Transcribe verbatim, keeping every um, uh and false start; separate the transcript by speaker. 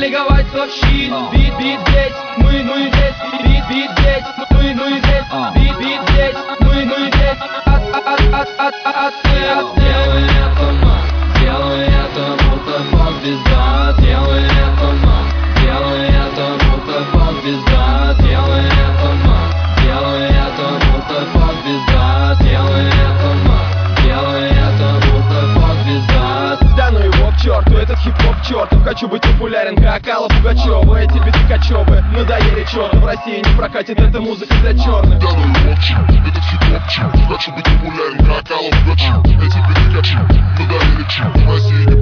Speaker 1: налиговать сообщи. Бит, бит здесь, мы, мы здесь. Бит, бит здесь, мы, мы здесь. Бит, бит здесь, мы, мы здесь. От, от, от, от, от, от, от.
Speaker 2: Делай это, ма, делай это, будто поп-звезда. Делай это, ма, делай это, будто поп-звезда. Делай это, ма, делай это, будто поп-звезда. Делай это, ма, делай это, будто поп-звезда.
Speaker 3: Да ну его к черту, этот хип-хоп чертов. Хочу быть популярен, как Алла Пугачева. Эти биты кочевы надоели черту. В России не прокатит эта музыка для черных.
Speaker 4: Да ну его к черту, этот хип-хоп чертов. Хочу быть популярен, как Алла Пугачева. Эти биты кочевы надоели черту. В России